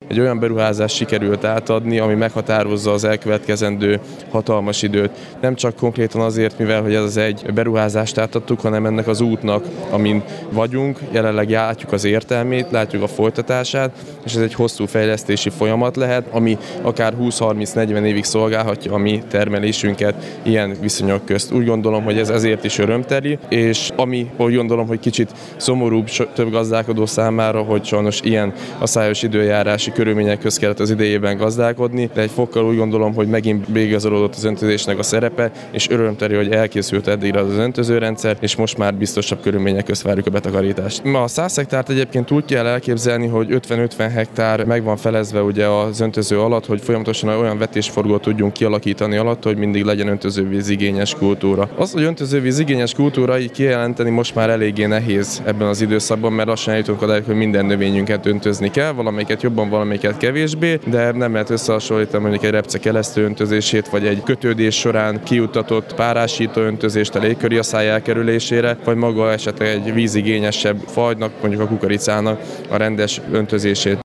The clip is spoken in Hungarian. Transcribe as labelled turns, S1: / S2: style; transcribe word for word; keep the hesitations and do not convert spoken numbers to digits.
S1: egy olyan beruházást sikerült átadni, ami meghatározza az elkövetkezendő hatalmas időt. Nem csak konkrétan azért, mivel hogy ez az egy beruházást átadtuk, hanem ennek az útnak, amin vagyunk, jelenleg látjuk az értelmét, látjuk a folytatását, és ez egy hosszú fejlesztési folyamat lehet, ami akár húsz-harminc-negyven évig szolgálhatja a mi termelésünket ilyen viszonyok közt. Úgy gondolom, hogy ez ezért is örömteli, és ami úgy gondolom, hogy kicsit szomorúbb több gazdálkodó számára, hogy sajnos ilyen aszályos időjárási körülmények közt kellett az idejében gazdálkodni, de egy fokkal úgy gondolom, hogy megint beigazolódott az öntözésnek a szerepe, és örömteli, hogy elkészült eddigre az öntözőrendszer, és most már biztosabb körülmények közt várjuk a betakarítást. Ma a száz hektárt egyébként úgy kell elképzelni, hogy ötven-ötven hektár meg van felezve ugye az öntöző alatt, hogy folyamatosan olyan vetésforgót tudjunk kialakítani alatt, hogy mindig legyen öntözővíz igényes kultúra. Az, hogy öntözővíz igényes kultúra így kijelenteni most már eléggé nehéz ebben az időszakban, mert lassan eljutunk odáig, hogy minden növényünket öntözni kell, valamelyiket jobban, valamelyiket kevésbé, de nem lehet összehasonlítani mondjuk egy repce kelesztő öntözését, vagy egy kötődés során kijuttatott párásító öntözést a légköri asszály elkerülésére, vagy maga esetleg egy vízigényesebb fajnak, mondjuk a kukoricának a rendes öntözését.